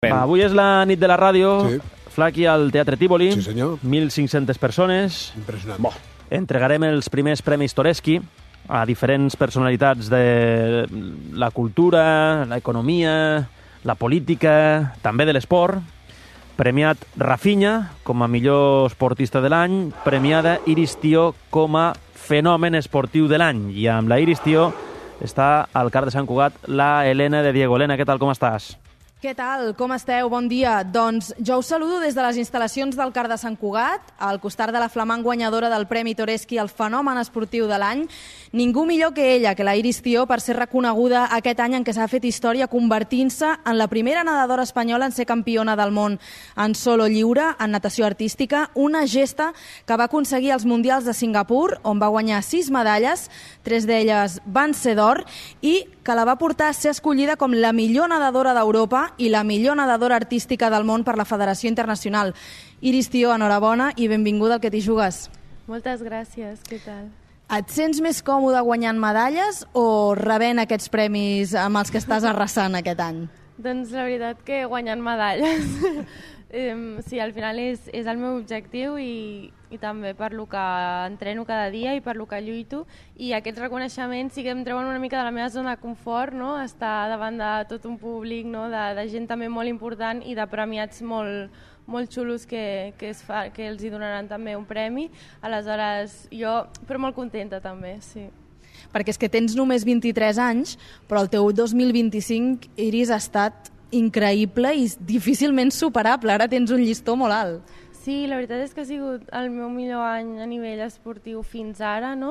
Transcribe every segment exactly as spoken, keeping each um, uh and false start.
sorprèn. Avui és la nit de la ràdio, Sí. Flaqui al Teatre Tívoli, Sí, senyor. mil cinc-centes persones. Impressionant. Bo. Entregarem els primers premis Toreschi a diferents personalitats de la cultura, l'economia, la política, també de l'esport. Premiat Rafinha com a millor esportista de l'any, premiada Iris Tió com a fenomen esportiu de l'any. I amb la Iris Tió està al CAR de Sant Cugat la Helena de Diego. Helena, què tal, com estàs? Què tal? Com esteu? Bon dia. Doncs jo us saludo des de les instal·lacions del CAR de Sant Cugat, al costat de la flamant guanyadora del Premi Toreschi al fenomen esportiu de l'any. Ningú millor que ella, que la Iris Tió, per ser reconeguda aquest any en què s'ha fet història convertint-se en la primera nedadora espanyola en ser campiona del món en solo lliure, en natació artística, una gesta que va aconseguir als Mundials de Singapur, on va guanyar sis medalles, tres d'elles van ser d'or, i que la va portar a ser escollida com la millor nedadora d'Europa i la millor nedadora artística del món per la Federació Internacional. Iris Tió, enhorabona i benvinguda al Que t'hi jugues. Moltes gràcies, què tal? Et sents més còmode guanyant medalles o rebent aquests premis amb els que estàs arrasant aquest any? Doncs la veritat que guanyant medalles. eh, sí, al final és, és el meu objectiu i, i també per lo que entreno cada dia i per lo que lluito, i aquests reconeixements sí que em treuen una mica de la meva zona de confort, no? Estar davant de tot un públic, no? de, de gent també molt important i de premiats molt, molt xulos que, que, es fa, que els hi donaran també un premi. Aleshores, jo, però molt contenta també, sí. Perquè és que tens només vint-i-tres anys, però el teu dos mil vint-i-cinc, Iris, ha estat increïble i difícilment superable. Ara tens un llistó molt alt. Sí, la veritat és que ha sigut el meu millor any a nivell esportiu fins ara, no?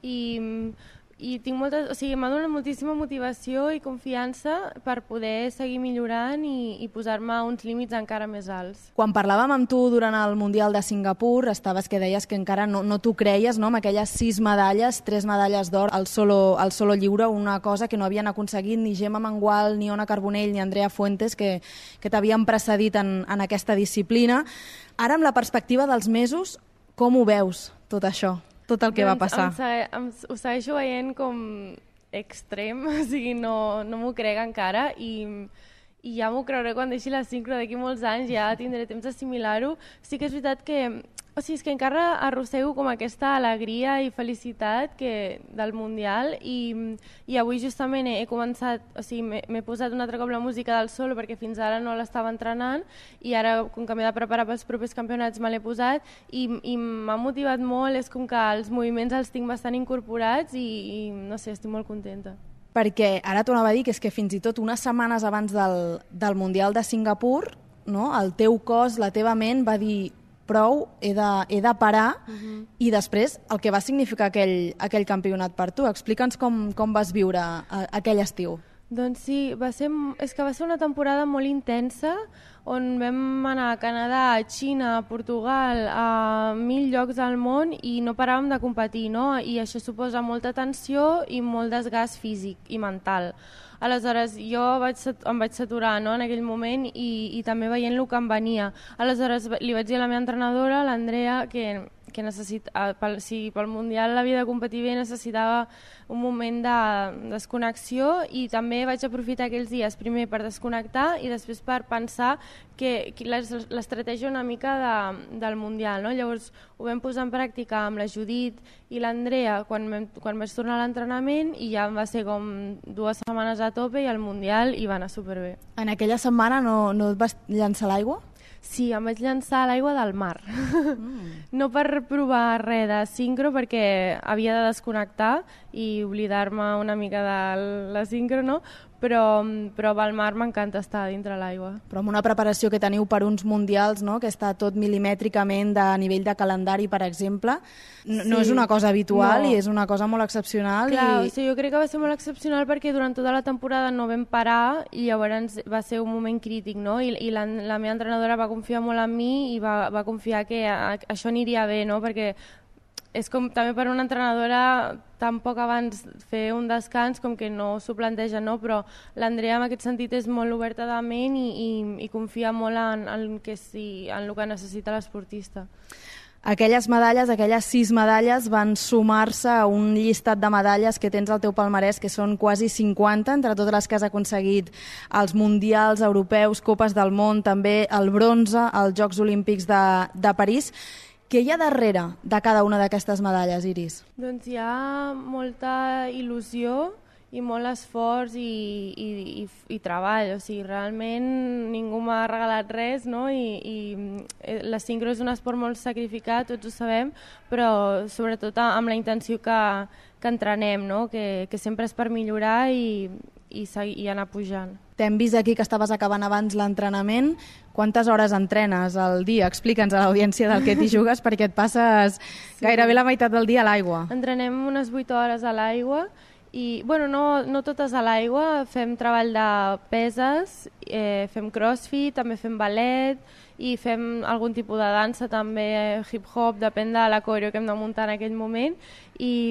I, i tinc moltes, o sigui, m'ha donat moltíssima motivació i confiança per poder seguir millorant i, i posar-me uns límits encara més alts. Quan parlàvem amb tu durant el Mundial de Singapur, estaves que deies que encara no, no t'ho creies, no? Amb aquelles sis medalles, tres medalles d'or al solo, al solo lliure, una cosa que no havien aconseguit ni Gemma Mengual, ni Ona Carbonell, ni Andrea Fuentes, que, que t'havien precedit en, en aquesta disciplina. Ara, amb la perspectiva dels mesos, com ho veus, tot això? Tot el que doncs va passar. Em, segue, em, ho segueixo veient com extrem, o sigui, no, no m'ho crec encara i, i ja m'ho creuré quan deixi la sincro d'aquí molts anys, ja tindré temps d'assimilar-ho. Sí que és veritat que, o sigui, és que encara arrossego com aquesta alegria i felicitat que, del Mundial i, i avui justament he, he començat, o sigui, m'he posat un altre cop la música del solo perquè fins ara no l'estava entrenant i ara, com que m'he de preparar pels propers campionats, me l'he posat i, i m'ha motivat molt, és com que els moviments els tinc bastant incorporats i, i no sé, estic molt contenta. Perquè ara t'ho anava a dir que és que fins i tot unes setmanes abans del, del Mundial de Singapur, no, el teu cos, la teva ment va dir prou, he de, he de parar, uh-huh. i després el que va significar aquell, aquell campionat per tu. Explica'ns com, com vas viure a, aquell estiu. Doncs sí, va ser, és que va ser una temporada molt intensa on vam anar a Canadà, a Xina, a Portugal, a mil llocs al món i no paràvem de competir, no? I això suposa molta tensió i molt desgast físic i mental. Aleshores, jo vaig, em vaig saturar, no?, en aquell moment i, i també veient el que em venia. Aleshores, li vaig dir a la meva entrenadora, l'Andrea, que, que necessita, pel, si pel Mundial havia de competir bé, necessitava un moment de desconnexió i també vaig aprofitar aquells dies primer per desconnectar i després per pensar que, que l'estratègia una mica de, del Mundial, no? Llavors ho vam posar en pràctica amb la Judit i l'Andrea quan, quan vaig tornar a l'entrenament i ja va ser com dues setmanes a tope i al Mundial i va anar superbé. En aquella setmana no, no et vas llançar a l'aigua? Sí, em vaig llançar a l'aigua del mar. Mm. No per provar res de sincro, perquè havia de desconnectar i oblidar-me una mica de la sincro, no? Però, però al mar m'encanta estar dintre l'aigua. Però amb una preparació que teniu per uns mundials, no?, que està tot milimètricament de nivell de calendari, per exemple, no, sí. no és una cosa habitual, no. I és una cosa molt excepcional. Clar, i... o sigui, jo crec que va ser molt excepcional perquè durant tota la temporada no vam parar i llavors va ser un moment crític, no? I, i la, la meva entrenadora va confiar molt en mi i va, va confiar que a, això aniria bé, no? Perquè és com també per una entrenadora tan poc abans fer un descans com que no s'ho planteja, no? Però l'Andrea en aquest sentit és molt oberta de ment i, i, i confia molt en, en, que sí, en el que necessita l'esportista. Aquelles medalles, aquelles sis medalles van sumar-se a un llistat de medalles que tens al teu palmarès, que són quasi cinquanta, entre totes les que has aconseguit als mundials europeus, Copes del Món, també el bronze als Jocs Olímpics de, de París. Què hi ha darrere de cada una d'aquestes medalles, Iris? Doncs hi ha molta il·lusió i molt esforç i, i, i, i treball, o sigui, realment ningú m'ha regalat res, no? I, i la sincro és un esport molt sacrificat, tots ho sabem, però sobretot amb la intenció que, que entrenem, no? Que, que sempre és per millorar i, i, seguir, i anar pujant. T'hem vist aquí que estaves acabant abans l'entrenament. Quantes hores entrenes al dia? Explica'ns a l'audiència del que t'hi jugues, perquè et passes sí. gairebé la meitat del dia a l'aigua. Entrenem unes vuit hores a l'aigua i, bueno, no, no totes a l'aigua, fem treball de peses, eh, fem crossfit, també fem ballet i fem algun tipus de dansa, també hip-hop, depèn de la coreo que hem de muntar en aquell moment. I,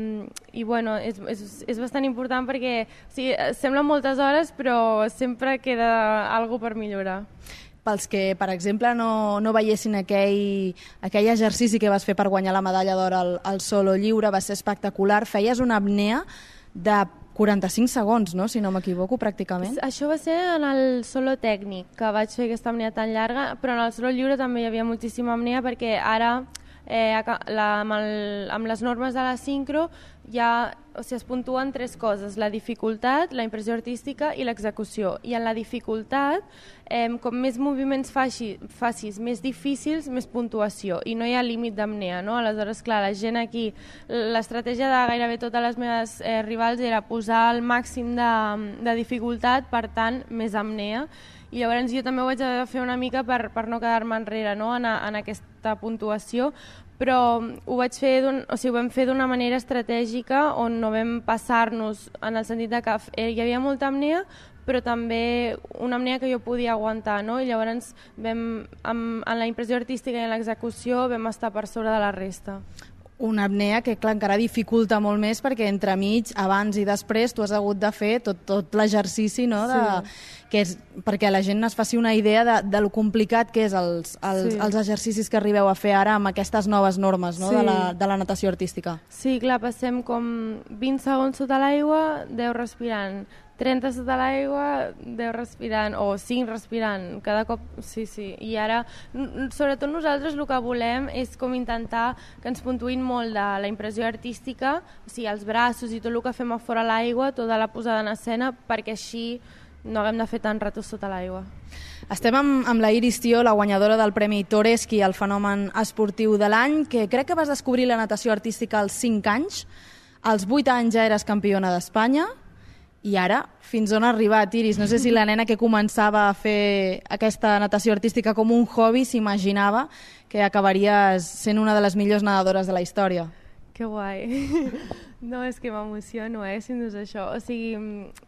i bueno, és, és, és bastant important perquè o sigui, semblen moltes hores, però sempre queda alguna per millorar. Pels que, per exemple, no, no veiessin aquell, aquell exercici que vas fer per guanyar la medalla d'or al, al solo lliure, va ser espectacular. Feies una apnea de quaranta-cinc segons, no? Si no m'equivoco, pràcticament. Això va ser en el solo tècnic, que vaig fer aquesta apnea tan llarga, però en el solo lliure també hi havia moltíssima apnea perquè ara, eh, la, amb, el, amb les normes de la sincro, ja, o sigui, es puntuen tres coses: la dificultat, la impressió artística i l'execució. I en la dificultat, eh, com més moviments faci, facis més difícils, més puntuació, i no hi ha límit d'apnea, no? Aleshores, clar, la gent aquí, l'estratègia de gairebé totes les meves eh, rivals era posar el màxim de, de dificultat, per tant, més apnea. I llavors jo també ho vaig haver de fer una mica per, per no quedar-me enrere, no? en, en aquesta puntuació, però ho vaig fer o sigui, ho vam fer d'una manera estratègica on no vam passar-nos, en el sentit de que hi havia molta apnea, però també una apnea que jo podia aguantar, no? I llavors vam, amb, en la impressió artística i en l'execució vam estar per sobre de la resta. Una apnea que, clar, encara dificulta molt més perquè entremig, abans i després, tu has hagut de fer tot, tot l'exercici, no? De, sí. que és, perquè la gent es faci una idea de, de lo complicat que és els, els, sí. els exercicis que arribeu a fer ara amb aquestes noves normes, no? sí. de, la, de la natació artística. Sí, clar, passem com vint segons sota l'aigua, deu respirant, trenta sota l'aigua, deu respirant, o cinc respirant, cada cop, sí, sí. I ara, sobretot nosaltres el que volem és com intentar que ens puntuïn molt de la impressió artística, o sigui, els braços i tot el que fem a fora l'aigua, tota la posada en escena, perquè així no haguem de fer tant rato sota l'aigua. Estem amb, amb la Iris Tió, la guanyadora del Premi Toreski, el fenomen esportiu de l'any, que crec que vas descobrir la natació artística als cinc anys, als vuit anys ja eres campiona d'Espanya. I ara, fins on ha arribat, Iris? No sé si la nena que començava a fer aquesta natació artística com un hobby s'imaginava que acabaries sent una de les millors nedadores de la història. Que guai. No, és que m'emociono, eh, si no és això. O sigui,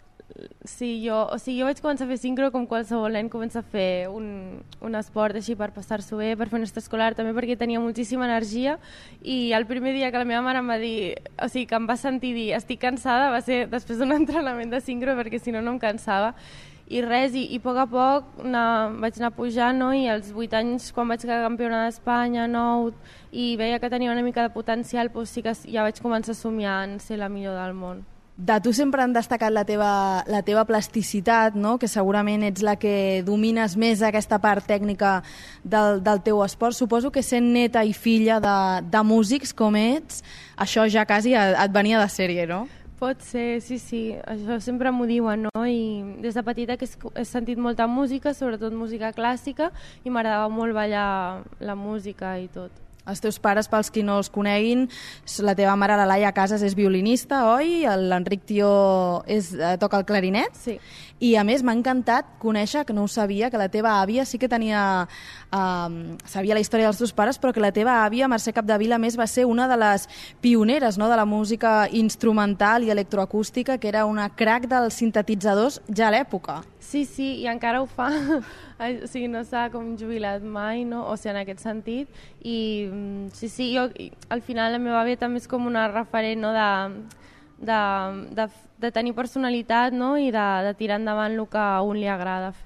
sí, jo, o sigui, jo vaig començar a fer sincro com qualsevol nen comença a fer un, un esport així per passar-s'ho bé, per fer un extraescolar, també perquè tenia moltíssima energia, i el primer dia que la meva mare em va dir, o sigui, que em va sentir dir estic cansada, va ser després d'un entrenament de sincro, perquè si no no em cansava, i res, i, i a poc a poc anar, vaig anar pujant, no? I als vuit anys, quan vaig quedar campiona d'Espanya, nou, i veia que tenia una mica de potencial, doncs sí que ja vaig començar a somiar en ser la millor del món. De tu sempre han destacat la teva, la teva plasticitat, no? Que segurament ets la que domines més aquesta part tècnica del, del teu esport. Suposo que sent neta i filla de, de músics com ets, això ja quasi et venia de sèrie, no? Pot ser, sí, sí. Això sempre m'ho diuen, no? I des de petita que he sentit molta música, sobretot música clàssica, i m'agradava molt ballar la música i tot. Els teus pares, pels qui no els coneguin, la teva mare, la Laia Casas, és violinista, oi? L'Enric Tió és, toca el clarinet? Sí. I a més m'ha encantat conèixer, que no ho sabia, que la teva àvia sí que tenia... Uh, sabia la història dels teus pares, però que la teva àvia, Mercè Capdevila, més va ser una de les pioneres, no?, de la música instrumental i electroacústica, que era una crac dels sintetitzadors ja a l'època. Sí, sí, i encara ho fa. O sigui, no s'ha com jubilat mai, no? O sigui, en aquest sentit. I sí, sí, jo, al final la meva àvia també és com una referent, no?, de, de, de, de tenir personalitat, no?, i de, de tirar endavant el que a un li agrada fer.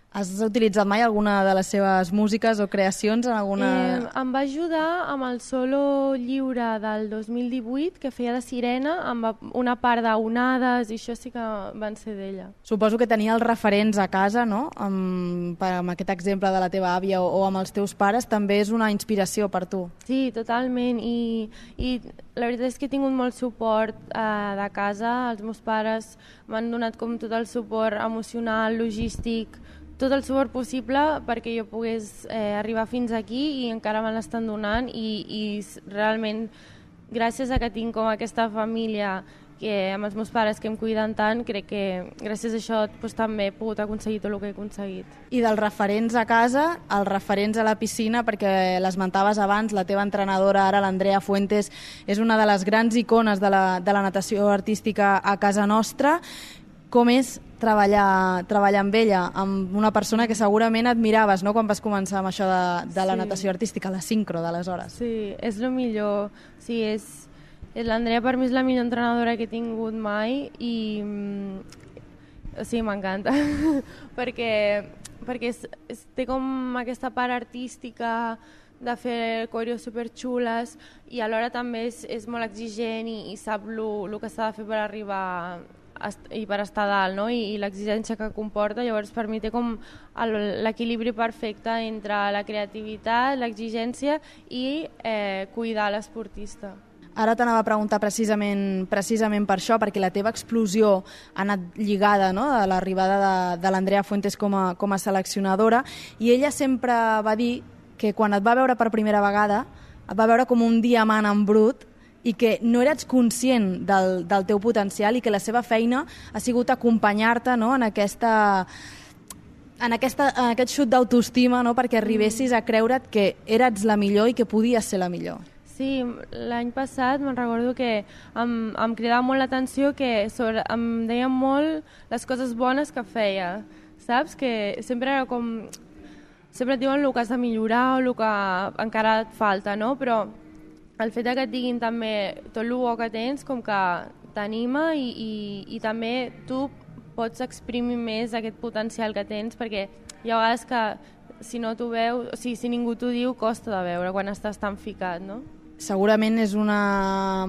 Has utilitzat mai alguna de les seves músiques o creacions en alguna... Eh, em va ajudar amb el solo lliure del dos mil divuit, que feia de sirena, amb una part d'onades, i això sí que van ser d'ella. Suposo que tenia els referents a casa, no? Amb, per, amb aquest exemple de la teva àvia o, o amb els teus pares, també és una inspiració per tu. Sí, totalment, i, i la veritat és que he tingut molt suport eh, de casa. Els meus pares m'han donat com tot el suport emocional, logístic, tot el suport possible perquè jo pogués eh, arribar fins aquí, i encara me l'estan donant, i, i realment gràcies a que tinc com aquesta família que amb els meus pares que em cuiden tant, crec que gràcies a això doncs, també he pogut aconseguir tot el que he aconseguit. I dels referents a casa, els referents a la piscina, perquè l'esmentaves abans, la teva entrenadora ara, l'Andrea Fuentes, és una de les grans icones de la, de la natació artística a casa nostra. Com és treballar, treballar amb ella, amb una persona que segurament admiraves, no?, quan vas començar amb això de, de la sí. natació artística, la sincro d'aleshores. Sí, és el millor. Sí, és, és l'Andrea per mi és la millor entrenadora que he tingut mai, i sí, m'encanta perquè, perquè és, és, té com aquesta part artística de fer coreos superxules, i alhora també és, és molt exigent, i, i sap el que s'ha de fer per arribar i per estar dalt, no? I, i l'exigència que comporta. Llavors per mi té com l'equilibri perfecte entre la creativitat, l'exigència i eh, cuidar l'esportista. Ara t'anava a preguntar precisament, precisament per això, perquè la teva explosió ha anat lligada, no?, a l'arribada de, de l'Andrea Fuentes com a, com a seleccionadora, i ella sempre va dir que quan et va veure per primera vegada et va veure com un diamant en brut, i que no eres conscient del, del teu potencial, i que la seva feina ha sigut acompanyar-te, no?, en, aquesta, en, aquesta, en aquest xut d'autoestima, no?, perquè arribessis a creure't que eres la millor i que podies ser la millor. Sí, l'any passat me'n recordo que em, em cridava molt l'atenció, que sobre, em deien molt les coses bones que feia, saps? Que sempre era com... Sempre et diuen el que has de millorar o el que encara et falta, no? Però el fet que et diguin també tot el bo que tens, com que t'anima, i, i, i també tu pots exprimir més aquest potencial que tens, perquè hi ha vegades que si no t'ho veus, o sigui, si ningú t'ho diu, costa de veure quan estàs tan ficat, no? Segurament és una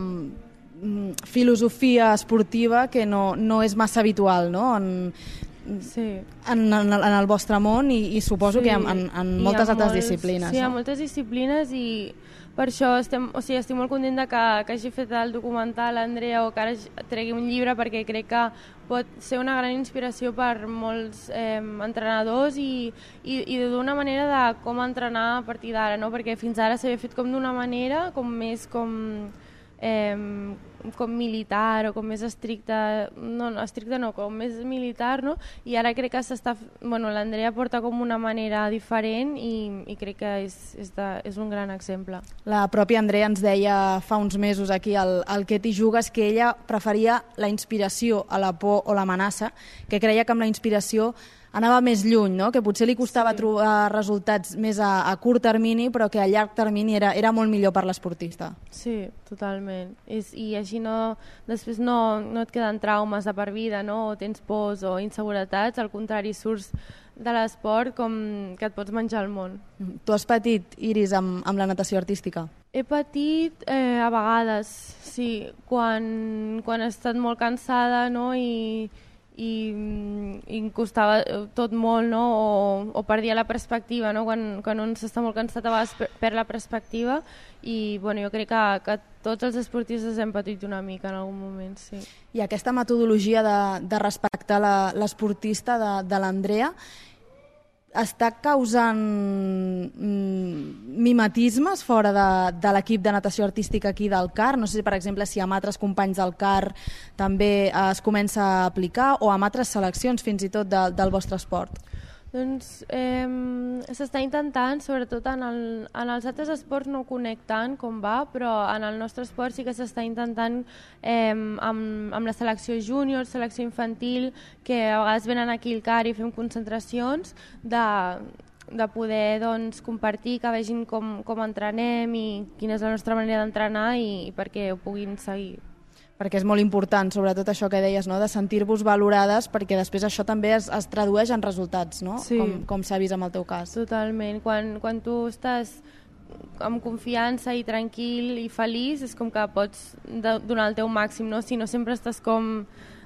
filosofia esportiva que no, no és massa habitual, no?, en, sí. en, en, en el vostre món, i, i suposo sí. que en, en, en moltes en altres molts, disciplines. Sí, no? en moltes disciplines, i per això estem, o sigui, estic molt contenta que, que hagi fet el documental Andrea, o que ara tregui un llibre, perquè crec que pot ser una gran inspiració per molts eh, entrenadors, i, i, i d'una manera de com entrenar a partir d'ara, no? Perquè fins ara s'havia fet com d'una manera, com més com... Eh, com militar o com més estricta, no, no, estricta no, com més militar, no? I ara crec que s'està, bueno, l'Andrea porta com una manera diferent, i, i crec que és, és, de, és un gran exemple. La pròpia Andrea ens deia fa uns mesos aquí al, al Que t'hi jugues que ella preferia la inspiració a la por o l'amenaça, que creia que amb la inspiració anava més lluny, no? Que potser li costava sí. trobar resultats més a, a curt termini, però que a llarg termini era, era molt millor per l'esportista. Sí, totalment. És, I així no, després no, no et queden traumes de per vida, no? O tens pors o inseguretats, al contrari, surts de l'esport com que et pots menjar el món. Tu has patit, Iris, amb, amb la natació artística? He patit eh, a vegades, sí, quan, quan he estat molt cansada, no? I... i, i em costava tot molt, no? o, o perdia la perspectiva, no? quan, quan un s'està molt cansat a vegades perd la perspectiva, i bueno, jo crec que, que tots els esportistes hem patit una mica en algun moment, sí. I aquesta metodologia de, de respectar l'esportista de, de l'Andrea està causant mm, mimetismes fora de, de l'equip de natació artística aquí del C A R? No sé, per exemple, si amb altres companys del C A R també es comença a aplicar, o amb altres seleccions fins i tot de, del vostre esport. Doncs eh, s'està intentant, sobretot en, el, en els altres esports no conec tant com va, però en el nostre esport sí que s'està intentant eh, amb, amb la selecció júnior, selecció infantil, que a vegades venen aquí al C A R i fem concentracions, de, de poder doncs, compartir, que vegin com, com entrenem i quina és la nostra manera d'entrenar, i, i perquè ho puguin seguir. perquè és molt important, sobretot això que deies, no? De sentir-vos valorades, perquè després això també es, es tradueix en resultats, no? Sí. Com, com s'ha vist en el teu cas. Totalment. Quan, quan tu estàs amb confiança i tranquil i feliç, és com que pots donar el teu màxim, no? Si no sempre estàs com,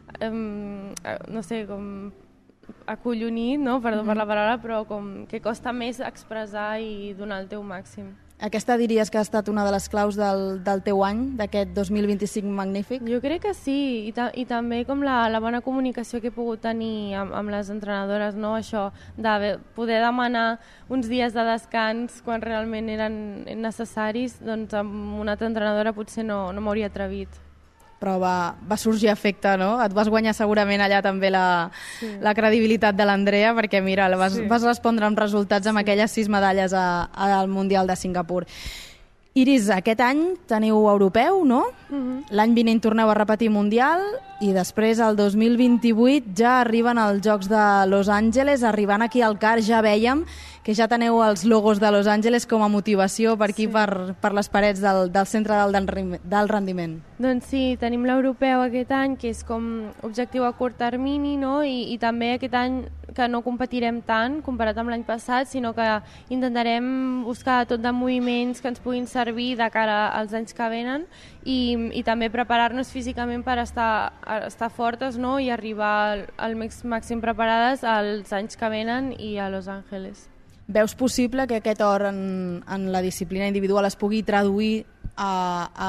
um, no sé, com acollonit, no? Perdó per la paraula, però com que costa més expressar i donar el teu màxim. Aquesta diries que ha estat una de les claus del, del teu any, d'aquest dos mil vint-i-cinc magnífic? Jo crec que sí, i, ta i també com la, la bona comunicació que he pogut tenir amb, amb les entrenadores, no? Això de poder demanar uns dies de descans quan realment eren necessaris, doncs amb una altra entrenadora potser no, no m'hauria atrevit. Però va, va sorgir efecte, no? Et vas guanyar segurament allà també la, sí. la credibilitat de l'Andrea, perquè mira, vas, sí. vas respondre amb resultats amb sí. aquelles sis medalles a, al Mundial de Singapur. Iris, aquest any teniu europeu, no? Uh-huh. L'any vinent torneu a repetir Mundial i després, el dos mil vint-i-vuit, ja arriben els Jocs de Los Angeles. Arribant aquí al CAR ja vèiem que ja teniu els logos de Los Angeles com a motivació per aquí, sí. per, per les parets del, del centre del, del rendiment. Doncs sí, tenim l'europeu aquest any, que és com objectiu a curt termini, no? I, i també aquest any que no competirem tant comparat amb l'any passat, sinó que intentarem buscar tot de moviments que ens puguin servir de cara als anys que venen i, i també preparar-nos físicament per estar, estar fortes, no? I arribar al, al màxim preparades als anys que venen i a Los Angeles. Veus possible que aquest or en, en la disciplina individual es pugui traduir a, a,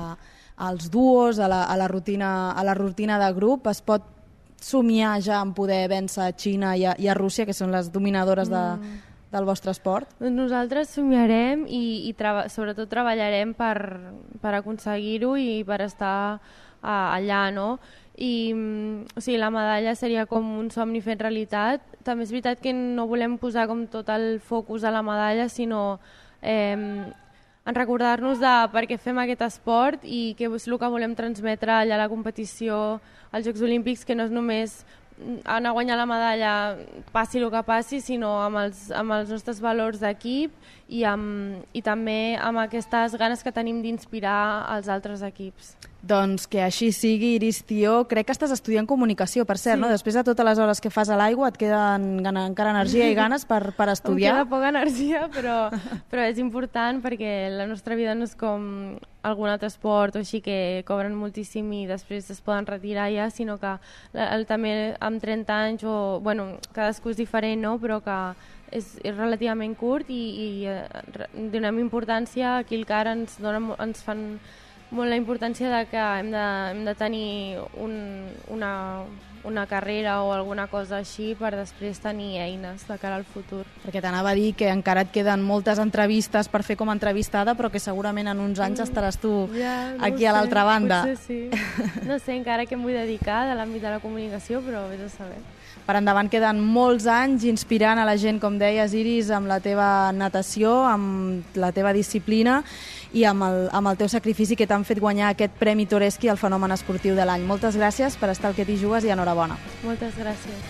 als duos, a la, a, la rutina, a la rutina de grup? Es pot somiar ja en poder vèncer a Xina i a, i a Rússia, que són les dominadores de, mm. del vostre esport? Nosaltres somiarem i, i treba, sobretot treballarem per, per aconseguir-ho i per estar uh, allà, no? I o sigui, la medalla seria com un somni fet realitat. També és veritat que no volem posar com tot el focus a la medalla, sinó eh, en recordar-nos de per què fem aquest esport i què és el que volem transmetre allà a la competició, als Jocs Olímpics, que no és només anar a guanyar la medalla passi el que passi, sinó amb els, amb els nostres valors d'equip i, amb, i també amb aquestes ganes que tenim d'inspirar els altres equips. Doncs que així sigui, Iris Tió. Crec que estàs estudiant comunicació, per cert, sí. no? Després de totes les hores que fas a l'aigua et queden encara energia i ganes per, per estudiar? Em queda poca energia, però, però és important perquè la nostra vida no és com algun altre esport o així que cobren moltíssim i després es poden retirar ja, sinó que el, també amb trenta anys, o, bueno, cadascú és diferent, no? Però que és, és relativament curt i, i eh, donem importància, aquí al CAR ens, dona, ens fan molt la importància de que hem de, hem de tenir un, una, una carrera o alguna cosa així per després tenir eines de cara al futur. Perquè t'anava a dir que encara et queden moltes entrevistes per fer com a entrevistada, però que segurament en uns anys estaràs tu ja, no aquí sé, a l'altra banda. Potser sí. No sé encara què em vull dedicar de l'àmbit de la comunicació, però vés a saber. Per endavant queden molts anys inspirant a la gent, com deies, Iris, amb la teva natació, amb la teva disciplina i amb el, amb el teu sacrifici que t'han fet guanyar aquest Premi Toreski al fenomen esportiu de l'any. Moltes gràcies per estar al Que t'hi jugues i enhorabona. Moltes gràcies.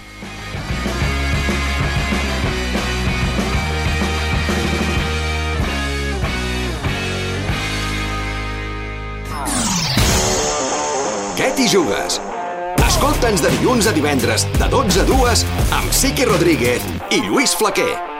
Què t'hi jugues? Escolta'ns de dilluns a divendres, de dotze a dues, amb Sique Rodríguez i Lluís Flaquer.